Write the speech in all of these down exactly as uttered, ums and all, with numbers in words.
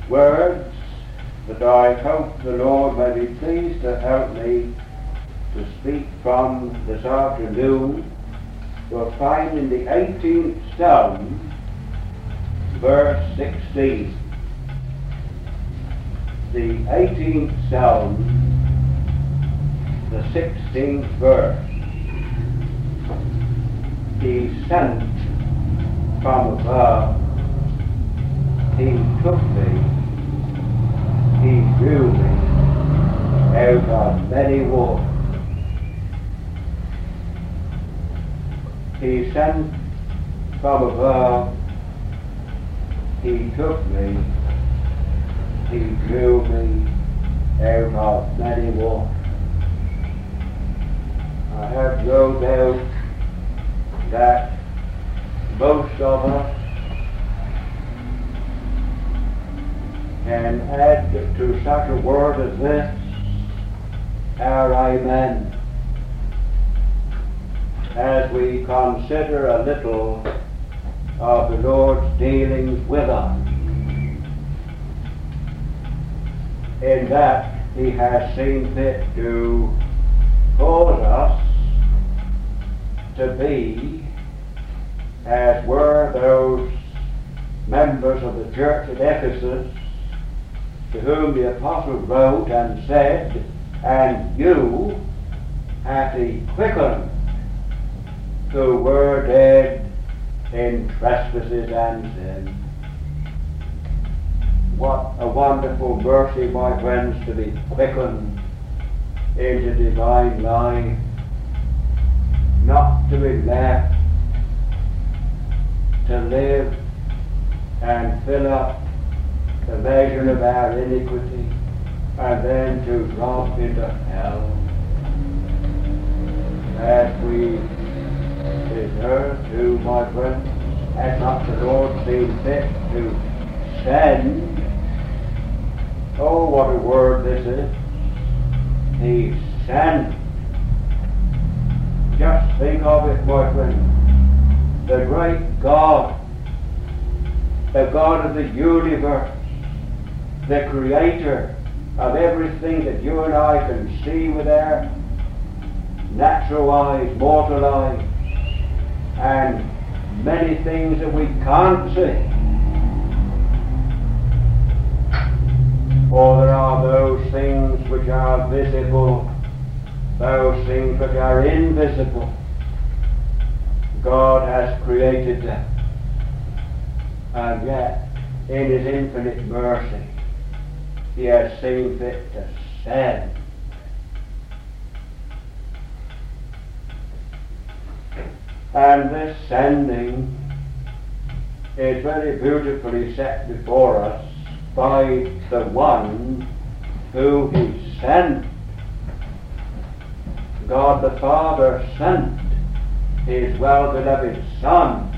words that I hope the Lord may be pleased to help me to speak from this afternoon, you'll find in the eighteenth Psalm, verse sixteen. The eighteenth Psalm, the sixteenth verse. He sent from above, he took me, he drew me out of many waters. He sent from above, he took me, he drew me out of many waters. I have no doubt that most of us can add to such a word as this our amen as we consider a little of the Lord's dealings with us, in that he has seen fit to cause us to be as were those members of the church at Ephesus to whom the apostle wrote and said, and you hath he quickened who were dead in trespasses and sin. What a wonderful mercy, my friends, to be quickened into divine life, not to be left to live and fill up the measure of our iniquity and then to drop into hell as we deserve to, my friends. Has not the Lord seen fit to send? Oh, what a word this is. He sent. Just think of it, my friend. The great God, the God of the universe, the creator of everything that you and I can see with our natural eyes, mortal eyes, and many things that we can't see. For there are those things which are visible, those things which are invisible. God has created them, and yet in his infinite mercy he has seen fit to send. And this sending is very beautifully set before us by the one who he sent. God the Father sent his well-beloved Son,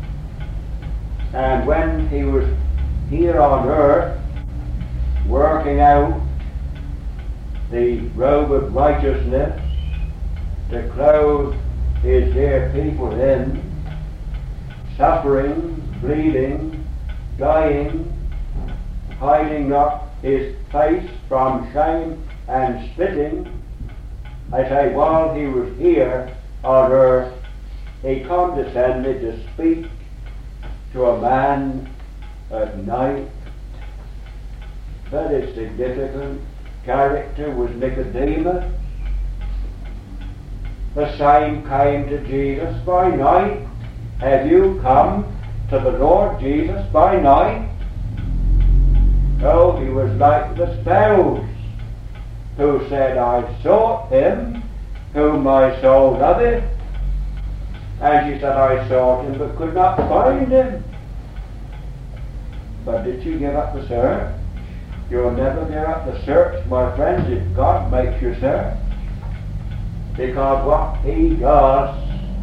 and when he was here on earth working out the robe of righteousness to clothe his dear people in, suffering, bleeding, dying, hiding not his face from shame and spitting, I say, while he was here on earth, he condescended to speak to a man at night. Very significant character was Nicodemus. The same came to Jesus by night. Have you come to the Lord Jesus by night? Oh, he was like the spouse who said, I sought him whom my soul loveth. And she said, I sought him but could not find him. But did she give up the search? You'll never give up the search, my friends, if God makes you search. Because what he does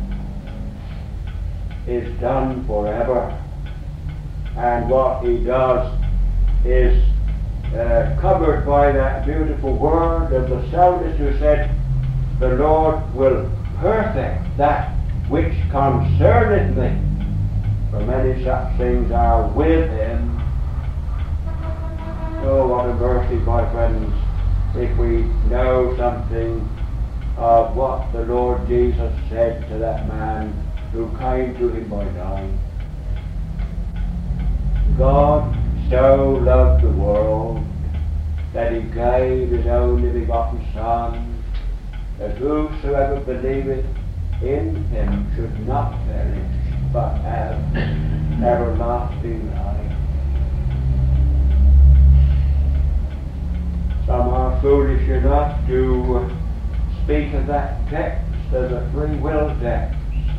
is done forever. And what he does is uh, covered by that beautiful word of the psalmist who said, the Lord will perfect that which concerneth me. For many such things are with him. Oh, what a mercy, my friends, if we know something of what the Lord Jesus said to that man who came to him by night. God so loved the world that he gave his only begotten Son, that whosoever believeth in him should not perish, but have everlasting life. Some are foolish enough to speak of that text as a free will text.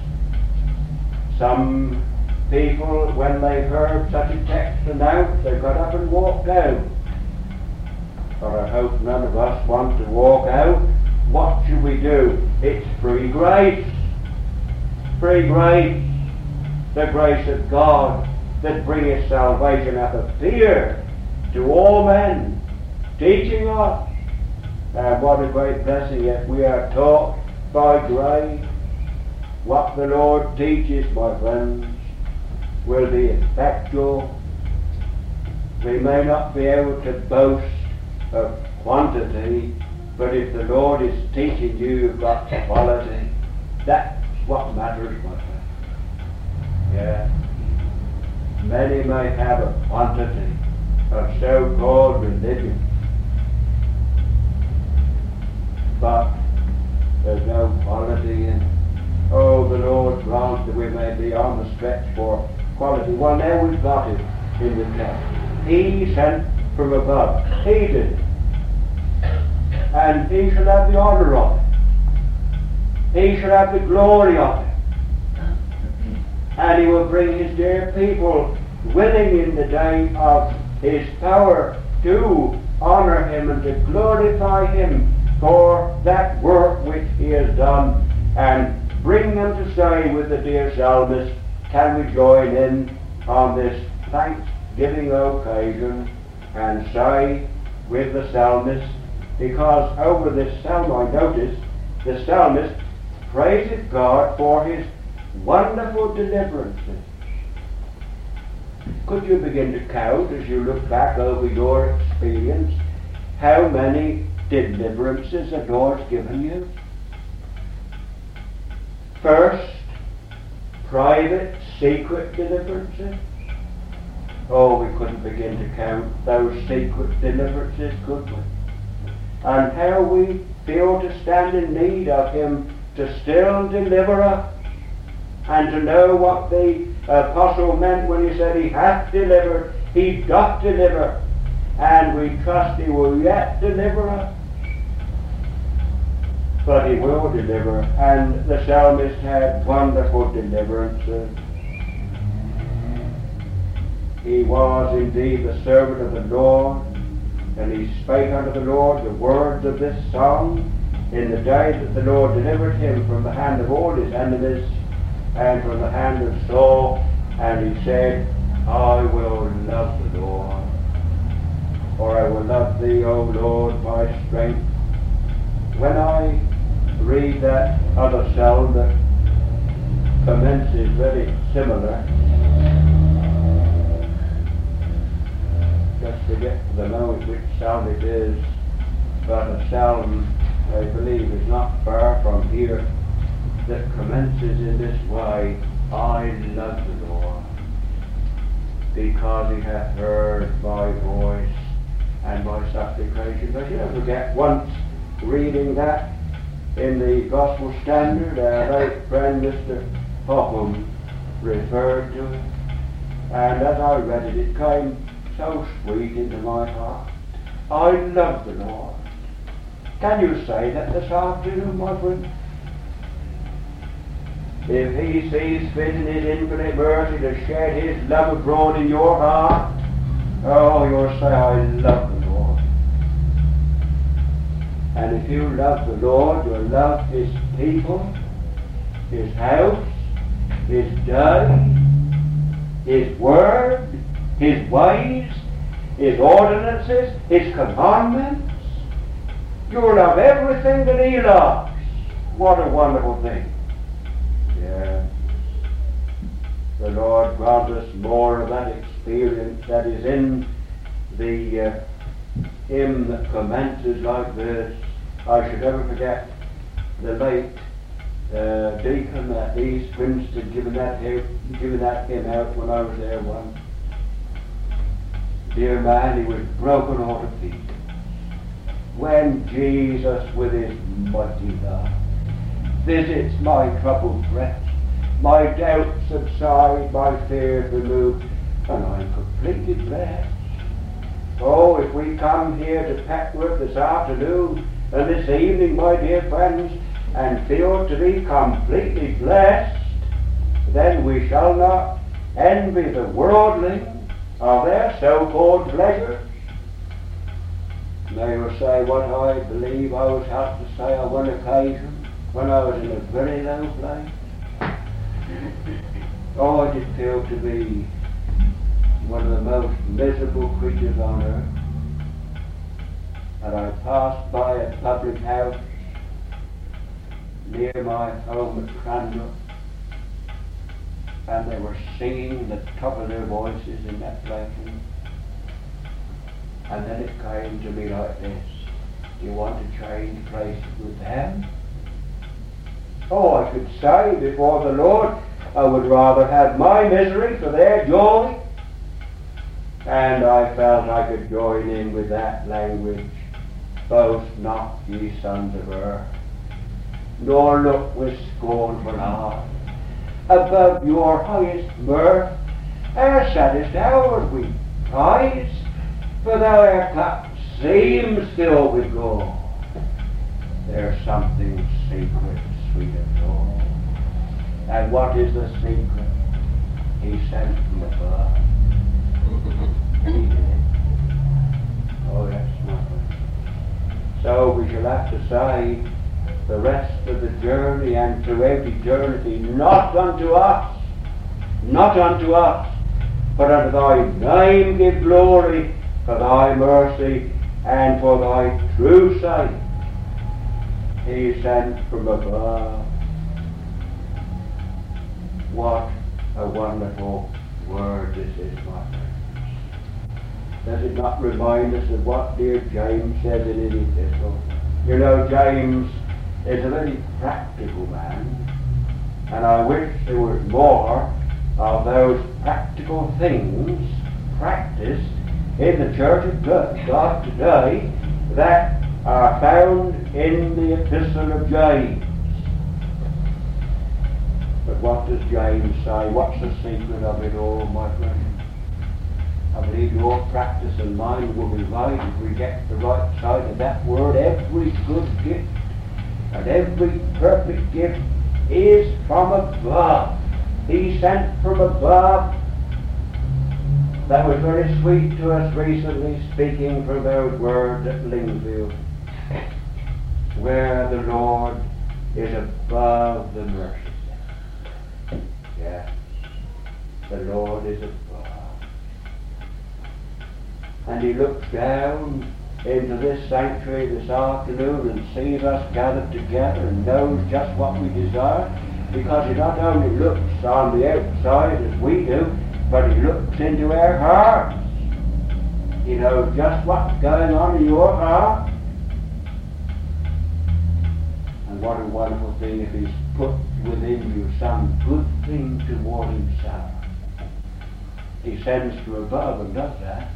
Some people, when they heard such a text announced, they got up and walked out. But I hope none of us want to walk out. What should we do? It's free grace. Free grace. The grace of God that bringeth salvation hath appeared to all men, teaching us. And what a great blessing if we are taught by grace. What the Lord teaches, my friends, will be effectual. We may not be able to boast of quantity, but if the Lord is teaching you, you've got quality. That's what matters, my friend. Yeah. Many may have a quantity of so-called religion, but there's no quality in it. Oh, the Lord grant that we may be on the stretch for quality. Well, now we've got it in the text. He sent from above. He did it. And he shall have the honour of it. He shall have the glory of it. And he will bring his dear people willing in the day of his power to honour him and to glorify him for that work which he has done, and bring them to say with the dear psalmist, can we join in on this thanksgiving occasion and say with the psalmist, because over this psalm I notice the psalmist praises God for his wonderful deliverances. Could you begin to count as you look back over your experience how many deliverances the Lord's given you? First, private, secret deliverances. Oh, we couldn't begin to count those secret deliverances, could we? And how we feel to stand in need of him to still deliver us, and to know what the apostle meant when he said he hath delivered, he doth deliver, and we trust he will yet deliver us. But he will deliver, and the psalmist had wonderful deliverances. He was indeed the servant of the Lord, and he spake unto the Lord the words of this song in the day that the Lord delivered him from the hand of all his enemies and from the hand of Saul, and he said, I will love the Lord, or I will love thee, O Lord, my strength. When I read that other psalm that commences very similar, just to get to the moment which psalm it is, but a psalm I believe is not far from here that commences in this way, I love the Lord, because he hath heard my voice and my supplications. I shall forget once reading that in the Gospel Standard, our late friend Mister Popham referred to it, and as I read it, it came so sweet into my heart. I love the Lord. Can you say that this afternoon, my friend? If he sees fit in his infinite mercy to shed his love abroad in your heart, oh, you'll say, I love the Lord. And if you love the Lord, you'll love his people, his house, his day, his word, his ways, his ordinances, his commandments. You'll love everything that he loves. What a wonderful thing. Yeah. The Lord grant us more of that experience that is in the uh, hymn that commences like this. I should never forget the late uh, deacon at East Grinstead giving that hymn, giving that hymn out when I was there once. Dear man, he was broken all to pieces. When Jesus with his mighty love visits my troubled breast, my doubts subside, my fears removed, and I'm completely blessed. Oh, if we come here to Petworth this afternoon and this evening, my dear friends, and feel to be completely blessed, then we shall not envy the worldling of their so-called pleasures. They will say what I believe I was helped to say on one occasion when I was in a very low place. Oh, I did feel to be one of the most miserable creatures on earth. And I passed by a public house near my home at Cranbrook, and they were singing the top of their voices in that place. And then it came to me like this: do you want to change places with them? Oh, I could say before the Lord, I would rather have my misery for their joy. And I felt I could join in with that language. Boast not, ye sons of earth, nor look with scornful eye above your highest mirth. Our saddest hours we prize, for though our cup seems filled with gold, there's something secret, sweet of all. And what is the secret? He sent from above. He did it. Oh, that's nothing. So we shall have to say the rest of the journey and throughout eternity, not unto us, not unto us, but unto thy name give glory, for thy mercy and for thy true sight. He sent from above. What a wonderful word this is, my friends. Does it not remind us of what dear James says in his epistle? You know, James is a very practical man, and I wish there was more of those practical things practiced in the Church of God today that are found in the Epistle of James. But what does James say? What's the secret of it all, my friend? I believe your practice and mine will be right if we get the right side of that word. Every good gift and every perfect gift is from above. He sent from above. That was very sweet to us recently, speaking from those words at Lingfield, where the Lord is above the mercy seat. Yes, the Lord is above. And he looks down into this sanctuary this afternoon and sees us gathered together and knows just what we desire, because he not only looks on the outside as we do, but he looks into our hearts. He knows just what's going on in your heart. And what a wonderful thing if he's put within you some good thing toward himself. He sends from above and does that.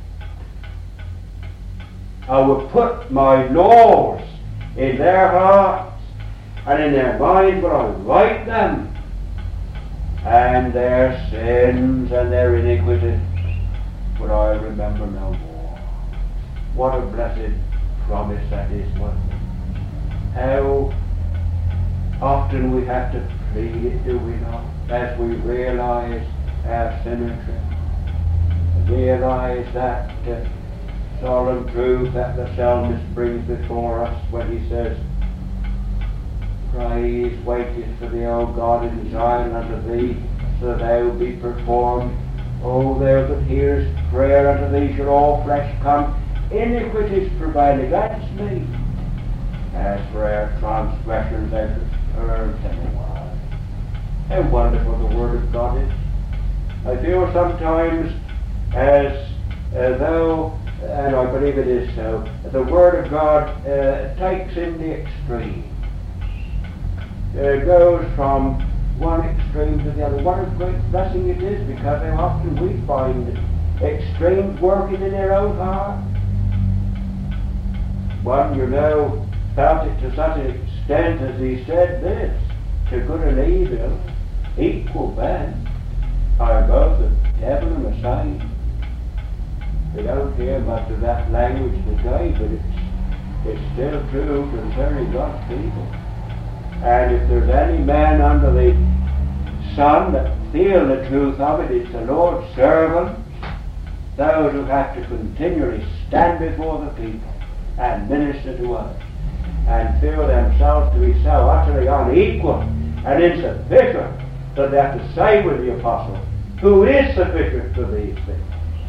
I will put my laws in their hearts, and in their minds will I write them, and their sins and their iniquities will I remember no more. What a blessed promise that is, my friend. How often we have to plead it, do we not, as we realize our symmetry, realize that uh, solemn truth that the psalmist brings before us when he says, praise waiteth for thee, O God, in Zion unto thee, so thou be performed. O thou that hearest prayer, unto thee shall all flesh come. Iniquities prevail against me. As for our transgressions, thou shalt turn them away. How wonderful the Word of God is. I feel sometimes as, as though and I believe it is so, the Word of God uh, takes in the extremes. It goes from one extreme to the other. What a great blessing it is, because how often we find extremes working in their own heart. One, you know, felt it to such an extent as he said this, to good and evil, equal men, are both the devil and the saint. We don't hear much of that language today, but it's, it's still true concerning God's people. And if there's any man under the sun that feel the truth of it, it's the Lord's servants, those who have to continually stand before the people and minister to others, and feel themselves to be so utterly unequal and insufficient that they have to say with the apostle, who is sufficient for these things?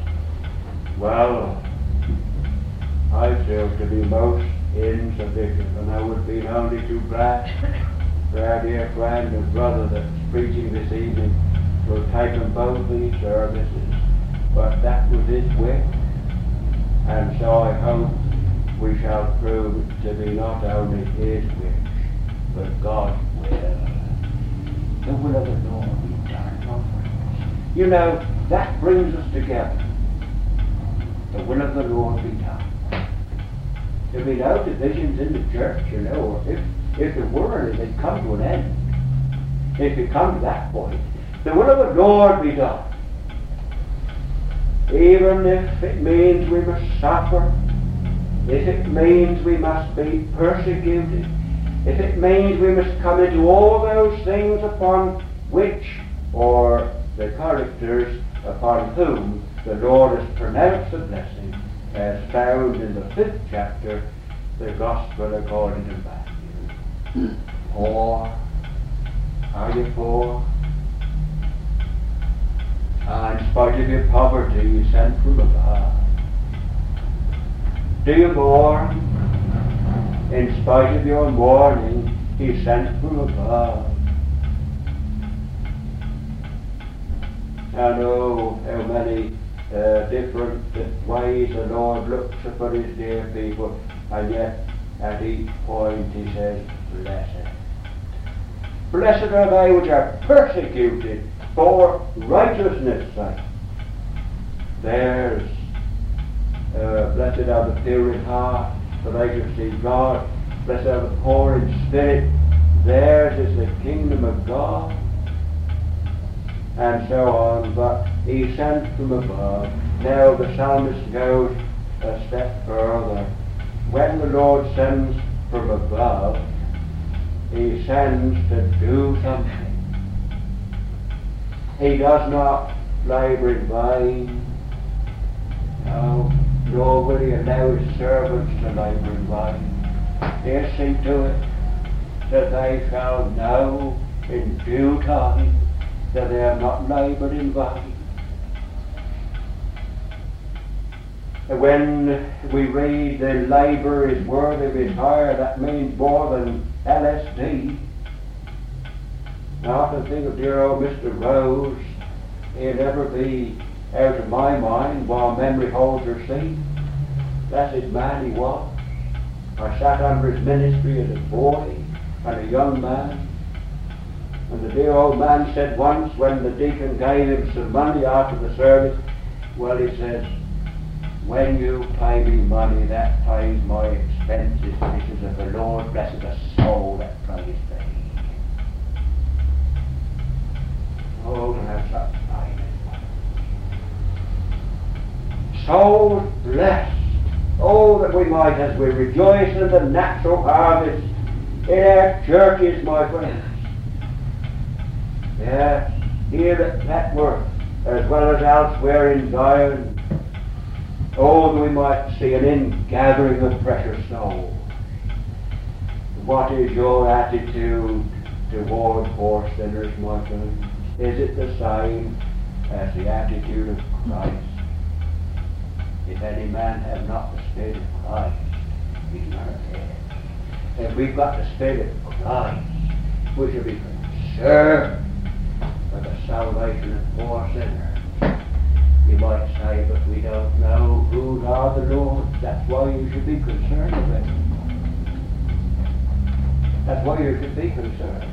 Well, I feel to be most insufficient, and I would be only too glad for our dear friend and brother that's preaching this evening to have taken both these services, but that was his wish, and so I hope we shall prove to be not only his wish, but God's will. The will of the Lord be done, my friends. You know, that brings us together. The will of the Lord be done. There'll be no divisions in the church, you know. If, if there were, they'd come to an end. If you come to that point, the will of the Lord be done. Even if it means we must suffer, if it means we must be persecuted, if it means we must come into all those things upon which, or the characters upon whom the Lord has pronounced the blessing, as found in the fifth chapter, the Gospel according to Matthew. Poor? Are you poor? Ah, in spite of your poverty, you sent from above. Do you mourn? In spite of your mourning, he sent from above. And oh, how many uh, different ways the Lord looks upon his dear people, and yet at each point he says, blessed. Blessed are they which are persecuted for righteousness' sake. There's uh, blessed are the pure in heart, for they shall see God. Blessed are the poor in spirit, theirs is the kingdom of God. And so on, but he sent from above. Now the psalmist goes a step further. When the Lord sends from above, he sends to do something. He does not labour in vain. No, nor will he allow his servants to labour in vain. He'll see to it that they shall know in due time that they have not laboured in vain. And when we read the labour is worthy of his hire, that means more than L S D. I often think of dear old Mister Rose. He'll never be out of my mind while memory holds her seat. That's his man he was. I sat under his ministry as a boy and a young man. And the dear old man said once when the deacon gave him some money after the service, well, he says, when you pay me money, that pays my expenses. He says, if the Lord blesses the soul that pays me. Oh, to have such kindness. Souls blessed. Oh, that we might, as we rejoice in the natural harvest in our churches, my friends. Yes, here at Petworth, as well as elsewhere in Zion. Oh, that we might see an ingathering of precious souls. What is your attitude toward poor sinners, my friends? Is it the same as the attitude of Christ? If any man have not the Spirit of Christ, he's not dead. If we've got the Spirit of Christ, we should be concerned for the salvation of poor sinners. You might say, but we don't know who's our of the Lord. That's why you should be concerned with it. That's why you should be concerned.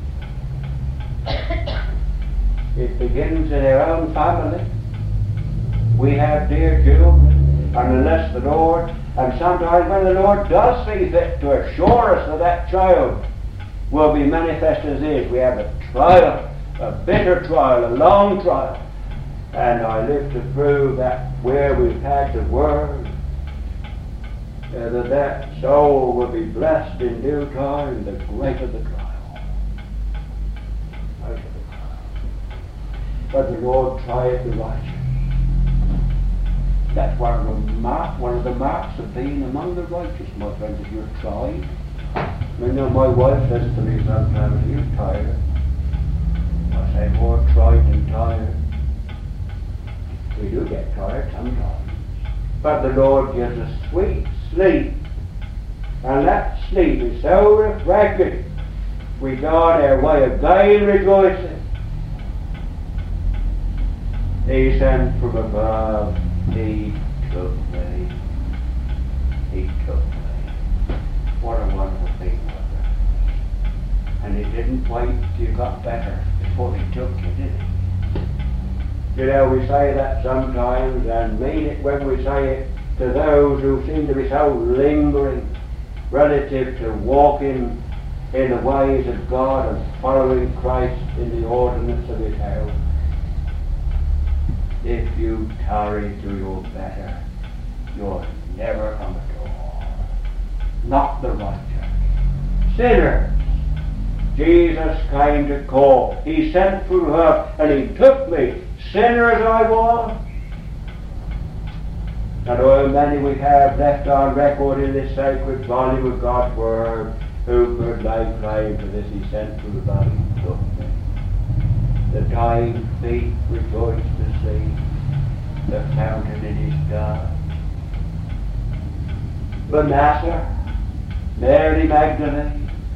It begins in our own family. We have dear children, and unless the Lord, and sometimes when the Lord does see fit to assure us that that child will be manifest as is, we have a trial, a bitter trial, a long trial. And I live to prove that where we've had the word, uh, that that soul will be blessed in due time, the greater the trial. Greater the trial. But the Lord trieth the righteous. That's one of the mark, one of the marks of being among the righteous, my friends, if you're tried. I know my wife says to me sometimes, "Are you tired?" I say, "More tried than tired." We do get tired sometimes. But the Lord gives us sweet sleep. And that sleep is so refreshing. We go on our way of gain rejoicing. He sent from above. He took me. He took me. What a wonderful thing was that. And he didn't wait till you got better before he took you, did he? You know, we say that sometimes and mean it when we say it to those who seem to be so lingering relative to walking in the ways of God and following Christ in the ordinance of his house. If you tarry till you're better, you'll never come at all. Not the righteous. Sinners. Jesus came to call. He sent from above and he took me. Sinner as I was. And how many we have left on record in this sacred volume of God's Word who could lay claim to this. He sent from above and took me. The dying feet rejoiced to see the fountain in his God. Manasseh, Mary Magdalene.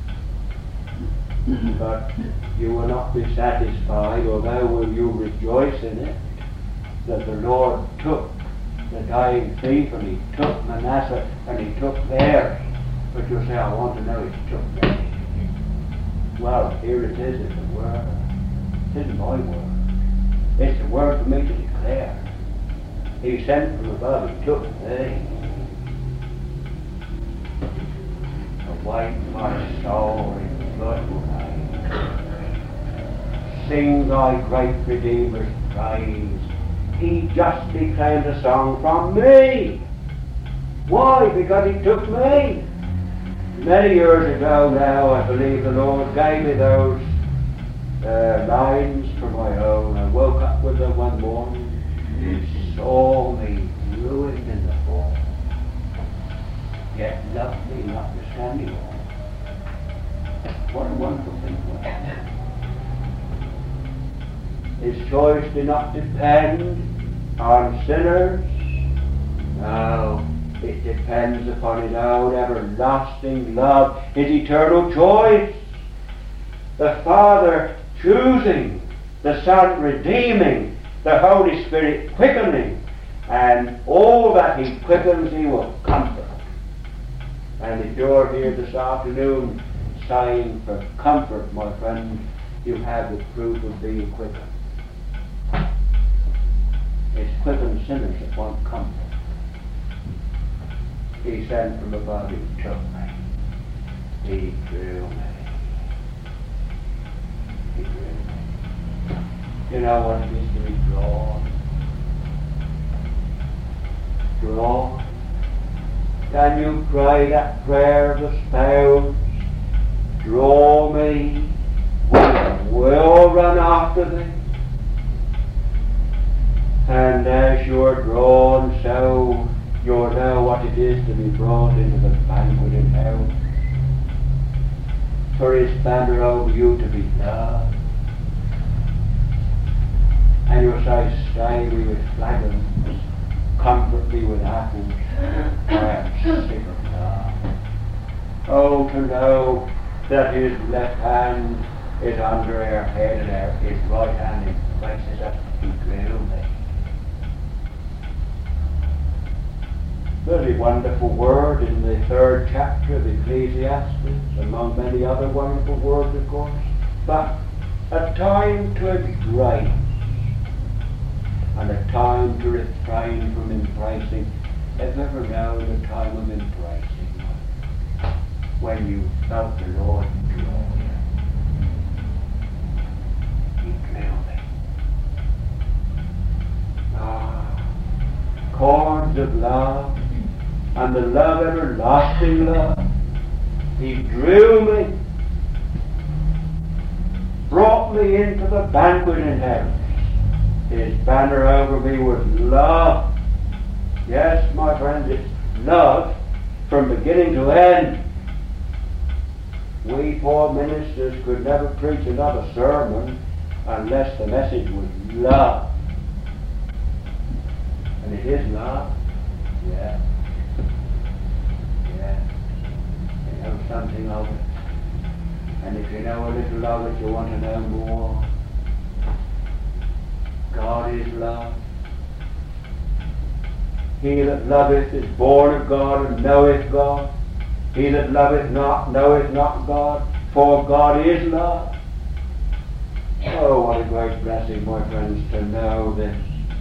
But you will not be satisfied, although will you rejoice in it, that the Lord took the dying thief and he took Manasseh and he took Mary. But you'll say, I want to know he took Mary. Well, here it is in the Word. It isn't my word. It's the word for me to declare. He sent from above, he took me. To wipe my soul in blood will I. Sing thy great Redeemer's praise. He justly claimed a song from me. Why? Because he took me. Many years ago now, I believe the Lord gave me those uh, lines for my own. I woke up with them one morning. He saw me ruined in the fall, yet loved me notwithstanding all. What a wonderful thing was that. His choice did not depend on sinners. No, it depends upon his own everlasting love, his eternal choice. The Father choosing, the Son redeeming, the Holy Spirit quickening, and all that he quickens he will comfort. And if you're here this afternoon sighing for comfort, my friend, you have the proof of being quickened. It's quickened sinners that want comfort. He sent from above, he took me. He drew me. He drew me. You know what it is to be drawn? Drawn? Can you pray that prayer of the spouse? Draw me, I will run after thee. And as you're drawn, so you'll know what it is to be brought into the banquet in hell. For his banner over you to be loved. And you'll say, stay me with flagons, comfort me with apples, I am sick of love. Oh, to know that his left hand is under our head and our, his right hand embraces us, he drew me. very wonderful word in the third chapter of Ecclesiastes, among many other wonderful words, of course. But a time to embrace and a time to refrain from embracing. Have you ever known a time of embracing when you felt the Lord draw you? He drew me. Ah, cords of love, and the love, everlasting love. He drew me, brought me into the banquet in heaven. His banner over me was love. Yes, my friends, it's love from beginning to end. We poor ministers could never preach another sermon unless the message was love. And it is love. Yeah. Yeah. You know something of it. And if you know a little of it, you want to know more. God is love. He that loveth is born of God and knoweth God. He that loveth not knoweth not God, for God is love. Oh, what a great blessing, my friends, to know this,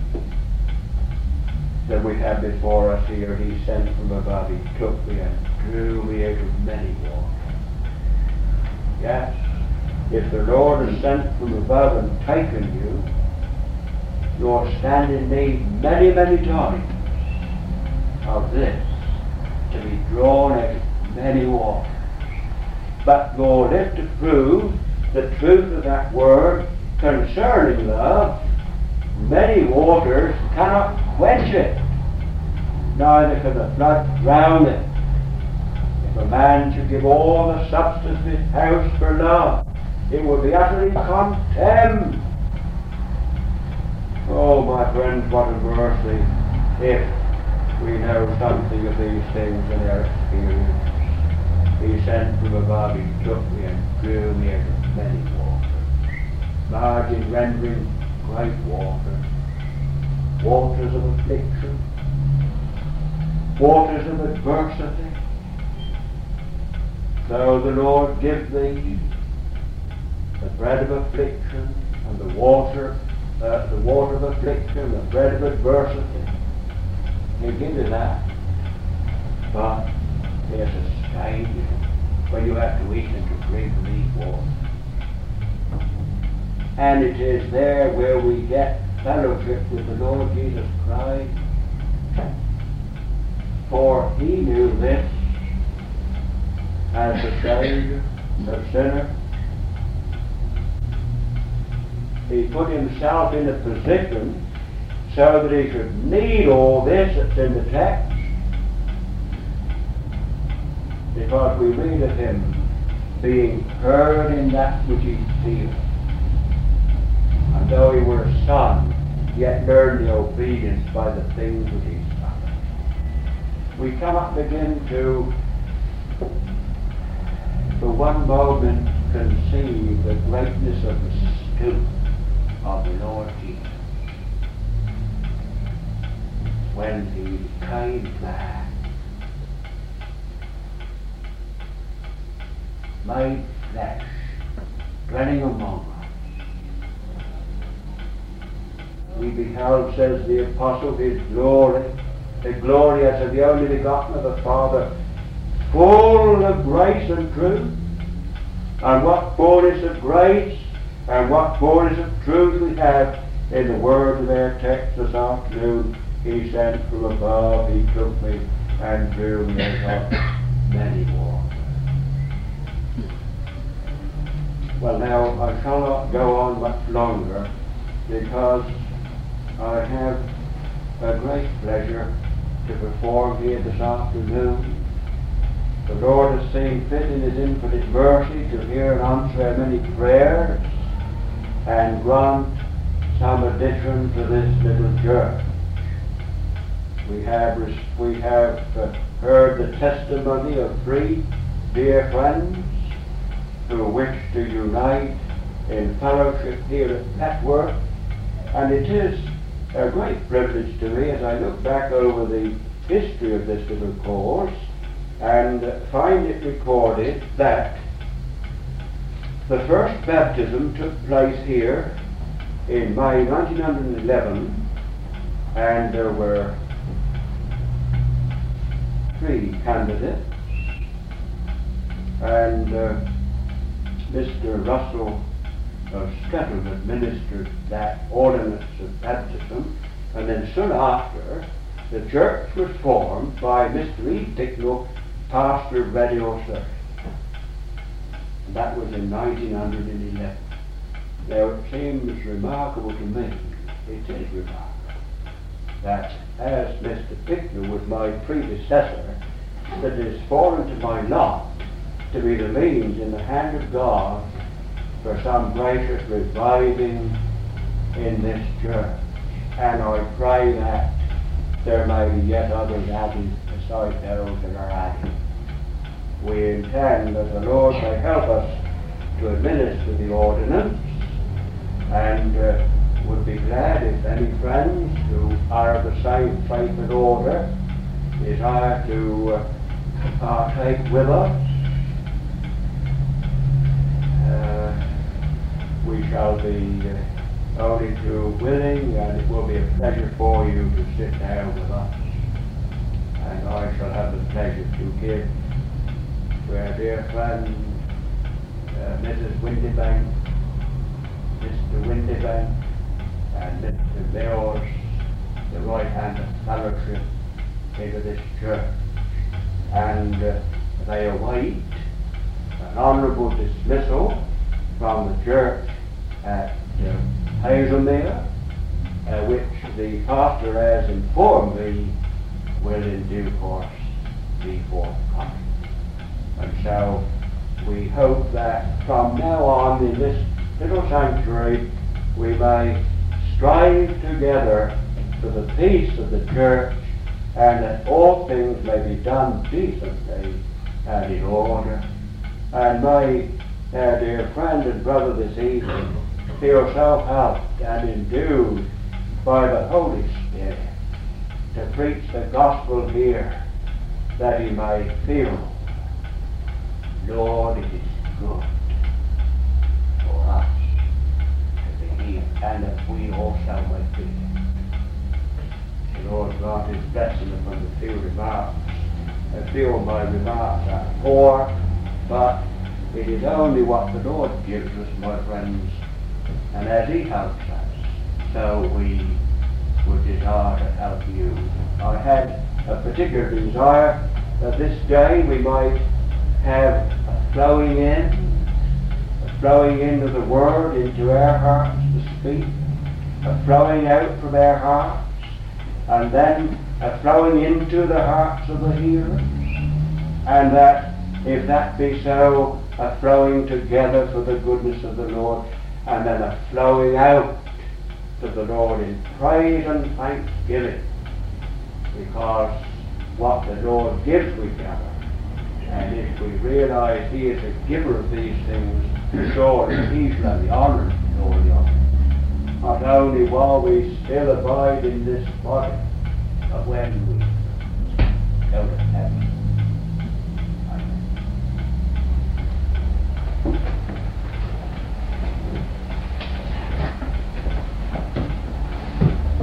that we have before us here. He sent from above, He took me and drew me out of many waters. Yes, if the Lord has sent from above and taken you, you'll stand in need many, many times of this, to be drawn out of many waters. But you'll live to prove the truth of that word concerning love. Many waters cannot quench it, neither can the flood drown it. If a man should give all the substance of his house for love, it would be utterly contemned. Oh, my friends, what a mercy if we know something of these things in our experience. He sent from above, He took me and drew me out of many waters. Large in rendering, great waters. Waters of affliction. Waters of adversity. So the Lord give thee the bread of affliction and the water, uh, the water of affliction, the bread of adversity. He'll give you that. But there's a stage where you have to eat and to drink from these waters. And it is there where we get fellowship with the Lord Jesus Christ. For He knew this as the Savior of sinners. He put Himself in a position so that He could need all this that's in the text. Because we read of Him being heard in that which He feels. And though He were a son, yet learned the obedience by the things which He suffered. We cannot begin to, for one moment, conceive the greatness of the stoop of the Lord Jesus when He came back, made flesh, dwelling among us. We beheld, says the Apostle, His glory, the glory as of the only begotten of the Father, full of grace and truth. And what fullness of grace and what fullness of truth we have in the words of our text this afternoon. He sent from above, He took me and drew me out of many waters. Well, now, I shall not go on much longer, because I have a great pleasure to perform here this afternoon. The Lord has seen fit in His infinite mercy to hear and answer many prayers and grant some addition to this little church. We have, we have uh, heard the testimony of three dear friends who wish to unite in fellowship here at Petworth, and it is a great privilege to me as I look back over the history of this little course and find it recorded that the first baptism took place here in May nineteen eleven, and there were three candidates, and uh, Mister Russell of Scuttle administered that ordinance of baptism, and then soon after the church was formed by Mister E. Ticknell, pastor of Radio Surrey. And that was in nineteen eleven. Now it seems remarkable to me, it is remarkable, that as Mister Ticknell was my predecessor, that it has fallen to my lot to be the means in the hand of God for some gracious reviving in this church. And I pray that there may be yet others added beside those that are added. We intend that the Lord may help us to administer the ordinance, and uh, would be glad if any friends who are of the same faith and order desire to uh, partake with us. Uh, we shall be uh, only too willing, and it will be a pleasure for you to sit down with us. And I shall have the pleasure to give to our dear friend uh, Missus Windybank, Mister Windybank, and Mister Mills, the right hand of fellowship into this church. And uh, they await an honourable dismissal from the church at uh, Hazelmere, uh, which the pastor has informed me will in due course be forthcoming. And so we hope that from now on in this little sanctuary we may strive together for the peace of the church, and that all things may be done decently and in order. And may our dear friend and brother this evening feel self-helped and endued by the Holy Spirit to preach the gospel here, that he may feel, Lord, it is good for us to be here, and that we also may be here. The Lord grant his blessing upon the few remarks. I feel my remarks are poor, but it is only what the Lord gives us, my friends, and as he helps us, so we would desire to help you. I had a particular desire that this day we might have a flowing in, a flowing into the Word, into our hearts to speak, a flowing out from our hearts, and then a flowing into the hearts of the hearers, and that, if that be so, a flowing together for the goodness of the Lord, and then a flowing out to the Lord in praise and thanksgiving, because what the Lord gives we gather, and if we realize he is the giver of these things, surely he shall have the honour and glory of it, not only while we still abide in this body, but when we go to heaven.